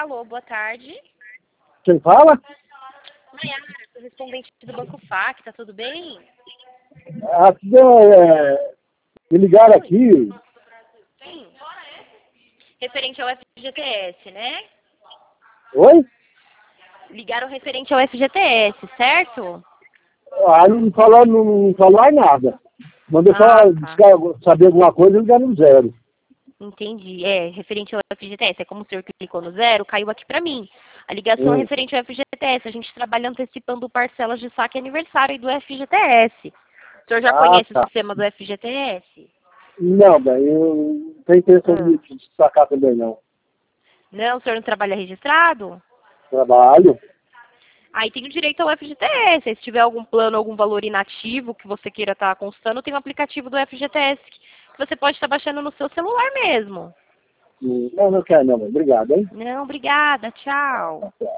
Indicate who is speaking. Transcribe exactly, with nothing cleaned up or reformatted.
Speaker 1: Alô, boa tarde.
Speaker 2: Quem fala?
Speaker 1: Maiara, correspondente do Banco F A C, tá tudo bem?
Speaker 2: Aqui, é, me ligaram aqui.
Speaker 1: Sim. Referente ao F G T S, né?
Speaker 2: Oi?
Speaker 1: Ligaram referente ao F G T S, certo?
Speaker 2: Ah, não falou, não, não falou mais nada. Mandou só
Speaker 1: Ah, tá.
Speaker 2: buscar- saber alguma coisa e ligar no zero.
Speaker 1: Entendi. É, referente ao F G T S. É como o senhor clicou no zero, caiu aqui pra mim. A ligação é
Speaker 2: Hum.
Speaker 1: referente ao F G T S. A gente trabalha antecipando parcelas de saque aniversário aí do F G T S. O senhor já
Speaker 2: Ah,
Speaker 1: conhece o
Speaker 2: tá.
Speaker 1: sistema do F G T S?
Speaker 2: Não, bem, eu não tenho intenção
Speaker 1: Ah.
Speaker 2: de de sacar também, não.
Speaker 1: Não, o senhor não trabalha registrado?
Speaker 2: Trabalho.
Speaker 1: Aí tem o direito ao F G T S. Se tiver algum plano, algum valor inativo que você queira estar constando, tem o aplicativo do F G T S que você pode estar baixando no seu celular mesmo.
Speaker 2: Hum, Não, não quero não, bem. Obrigado, hein?
Speaker 1: Não, obrigada. Tchau.
Speaker 2: Tchau.